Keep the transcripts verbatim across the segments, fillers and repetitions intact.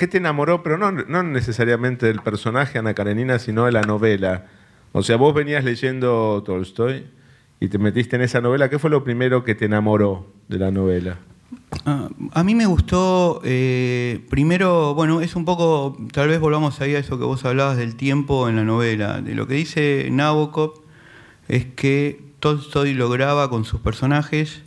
¿qué te enamoró? Pero no, no necesariamente del personaje Ana Karenina, sino de la novela. O sea, vos venías leyendo Tolstoy y te metiste en esa novela. ¿Qué fue lo primero que te enamoró de la novela? Ah, a mí me gustó, eh, primero, bueno, es un poco, tal vez volvamos ahí a eso que vos hablabas del tiempo en la novela. De lo que dice Nabokov es que Tolstoy lograba con sus personajes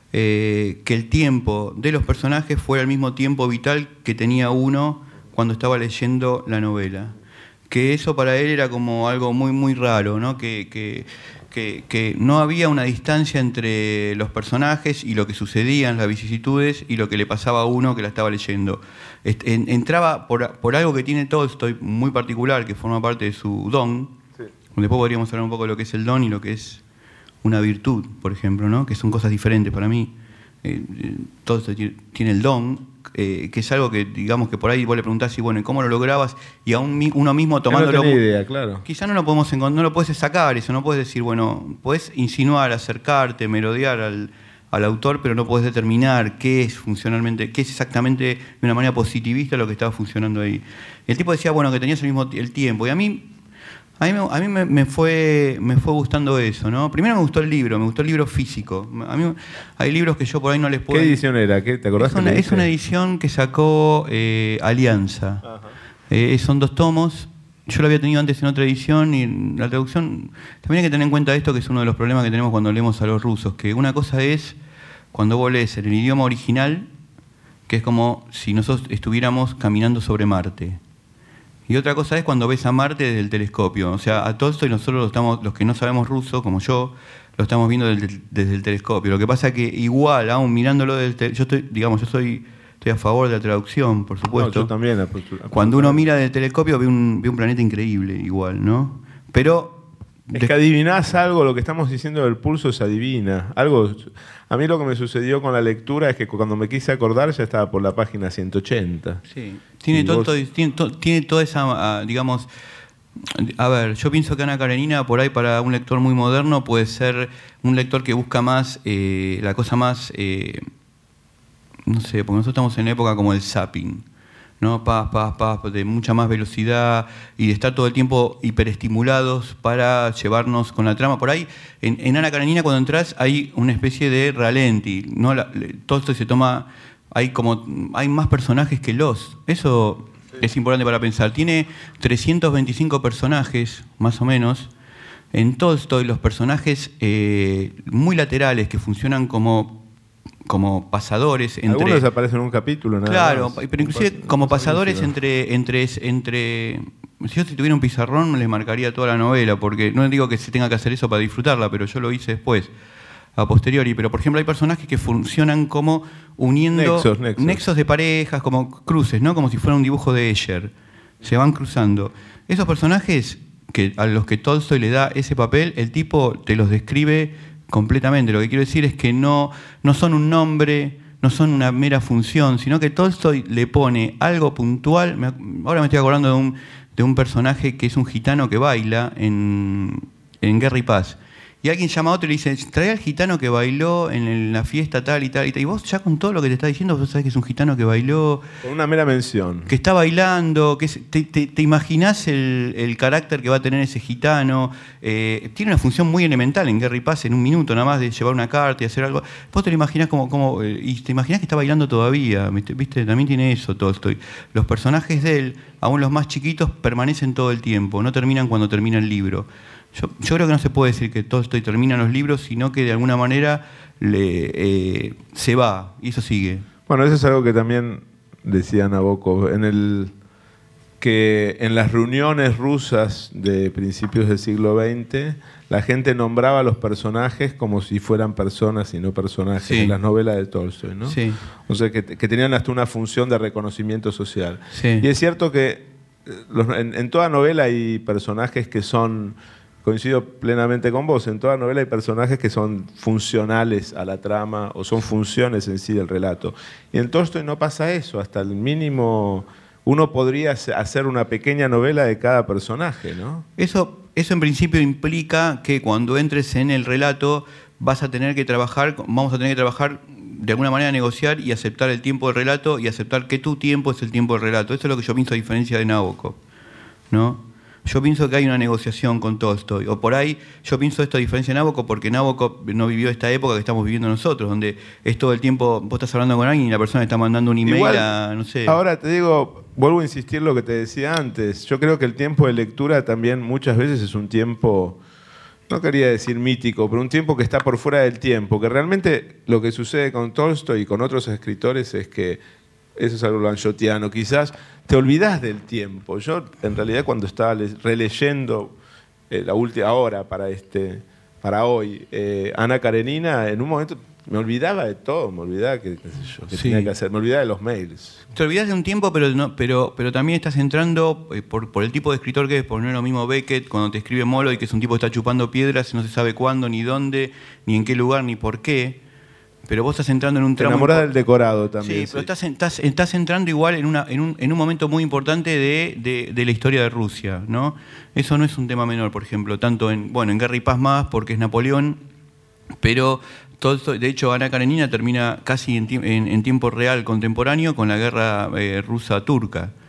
eh, que el tiempo de los personajes fuera el mismo tiempo vital que tenía uno cuando estaba leyendo la novela. Que eso para él era como algo muy, muy raro, ¿no? Que... que Que, que no había una distancia entre los personajes y lo que sucedía en las vicisitudes y lo que le pasaba a uno que la estaba leyendo. Entraba por, por algo que tiene Tolstoy muy particular, que forma parte de su don. Sí. Después podríamos hablar un poco de lo que es el don y lo que es una virtud, por ejemplo, ¿no? Que son cosas diferentes para mí. Eh, Tolstoy tiene el don, eh, que es algo que, digamos, que por ahí vos le preguntás y bueno, ¿cómo lo lograbas? Y a un, uno mismo tomándolo... No tenía idea, claro. Quizá no lo podemos encontrar, no lo puedes sacar eso, no puedes decir, bueno, puedes insinuar, acercarte, merodear al, al autor, pero no puedes determinar qué es funcionalmente, qué es exactamente de una manera positivista lo que estaba funcionando ahí. El tipo decía, bueno, que tenías el mismo el tiempo, y a mí... A mí, me, a mí me, me, fue, me fue gustando eso, ¿no? Primero me gustó el libro, me gustó el libro físico. A mí hay libros que yo por ahí no les puedo... ¿Qué edición era? ¿Qué, ¿Te acordás? Es una, es una edición que sacó eh, Alianza. Eh, son dos tomos. Yo lo había tenido antes en otra edición y la traducción... También hay que tener en cuenta esto, que es uno de los problemas que tenemos cuando leemos a los rusos, que una cosa es cuando vos lees en el idioma original, que es como si nosotros estuviéramos caminando sobre Marte. Y otra cosa es cuando ves a Marte desde el telescopio. O sea, a Tolstoy nosotros lo estamos, los que no sabemos ruso, como yo, lo estamos viendo desde, desde el telescopio. Lo que pasa es que igual, aún mirándolo desde el telescopio, yo estoy, digamos, yo soy, estoy a favor de la traducción, por supuesto. No, yo también. Cuando uno mira desde el telescopio ve un, ve un planeta increíble, igual, ¿no? Pero... Es que adivinás algo, lo que estamos diciendo del pulso se adivina. Algo, a mí lo que me sucedió con la lectura es que cuando me quise acordar ya estaba por la página ciento ochenta. Sí, tiene, todo, vos... tiene, to, tiene toda esa, digamos... A ver, yo pienso que Ana Karenina, por ahí para un lector muy moderno, puede ser un lector que busca más, eh, la cosa más... Eh, no sé, porque nosotros estamos en la época como el zapping, ¿no? Paz, paz, paz, de mucha más velocidad y de estar todo el tiempo hiperestimulados para llevarnos con la trama. Por ahí, en, en Ana Karenina, cuando entras, hay una especie de ralenti, ¿no? La, todo esto se toma... Hay como hay más personajes que los. Eso sí. Es importante para pensar. Tiene trescientos veinticinco personajes, más o menos. En Tolstoy, los personajes eh, muy laterales que funcionan como... como pasadores entre... Algunos aparecen en un capítulo, nada Claro, más. pero inclusive como pasadores entre, entre, entre... Si yo si tuviera un pizarrón les marcaría toda la novela, porque no digo que se tenga que hacer eso para disfrutarla, pero yo lo hice después, a posteriori. Pero por ejemplo hay personajes que funcionan como uniendo... Nexos, nexos. nexos de parejas, como cruces, ¿no? Como si fuera un dibujo de Escher. Se van cruzando. Esos personajes que, a los que Tolstoy le da ese papel, el tipo te los describe... completamente. Lo que quiero decir es que no, no son un nombre, no son una mera función, sino que Tolstoy le pone algo puntual. Me, ahora me estoy acordando de un, de un personaje que es un gitano que baila en, en Guerra y Paz. Y alguien llama a otro y le dice, trae al gitano que bailó en, el, en la fiesta tal y tal y tal. Y vos ya con todo lo que te está diciendo, vos sabés que es un gitano que bailó... Con una mera mención. Que está bailando, que es, te, te, te imaginás el, el carácter que va a tener ese gitano. Eh, tiene una función muy elemental en Guerra y Paz, en un minuto nada más de llevar una carta y hacer algo. Vos te lo imaginás como... como eh, y te imaginás que está bailando todavía, ¿viste? También tiene eso Tolstoy. Los personajes de él, aún los más chiquitos, permanecen todo el tiempo, no terminan cuando termina el libro. Yo, yo creo que no se puede decir que Tolstoy termina los libros, sino que de alguna manera le, eh, se va y eso sigue. Bueno, eso es algo que también decía Nabokov, en el, que en las reuniones rusas de principios del siglo veinte, la gente nombraba a los personajes como si fueran personas y no personajes, sí. En las novelas de Tolstoy, ¿no? Sí. O sea, que, que tenían hasta una función de reconocimiento social. Sí. Y es cierto que los, en, en toda novela hay personajes que son... Coincido plenamente con vos, en toda novela hay personajes que son funcionales a la trama o son funciones en sí del relato. Y en Tolstoy no pasa eso, hasta el mínimo uno podría hacer una pequeña novela de cada personaje, ¿no? Eso, eso en principio implica que cuando entres en el relato vas a tener que trabajar, vamos a tener que trabajar de alguna manera negociar y aceptar el tiempo del relato y aceptar que tu tiempo es el tiempo del relato. Eso es lo que yo pienso a diferencia de Nabokov, ¿no? Yo pienso que hay una negociación con Tolstoy, o por ahí yo pienso esto a diferencia de Nabokov porque Nabokov no vivió esta época que estamos viviendo nosotros, donde es todo el tiempo, vos estás hablando con alguien y la persona está mandando un email Igual, a, no sé... Ahora te digo, vuelvo a insistir lo que te decía antes, yo creo que el tiempo de lectura también muchas veces es un tiempo, no quería decir mítico, pero un tiempo que está por fuera del tiempo, que realmente lo que sucede con Tolstoy y con otros escritores es que, eso es algo lanchotiano, quizás te olvidás del tiempo. Yo, en realidad, cuando estaba releyendo eh, la última hora para, este, para hoy, eh, Ana Karenina, en un momento me olvidaba de todo, me olvidaba que, qué sé yo, que Sí. tenía que hacer, me olvidaba de los mails. Te olvidas de un tiempo, pero, no, pero, pero también estás entrando eh, por, por el tipo de escritor que es, por no es lo mismo Beckett, cuando te escribe Molo y que es un tipo que está chupando piedras y no se sabe cuándo, ni dónde, ni en qué lugar, ni por qué. Pero vos estás entrando en un Te tramo... enamorás del decorado también. Sí, Sí, pero estás, estás, estás entrando igual en, una, en, un, en un momento muy importante de, de, de la historia de Rusia, ¿no? Eso no es un tema menor, por ejemplo, tanto en, bueno, en Guerra y Paz más, porque es Napoleón, pero todo esto, de hecho, Ana Karenina termina casi en, en, en tiempo real contemporáneo con la guerra eh, rusa-turca.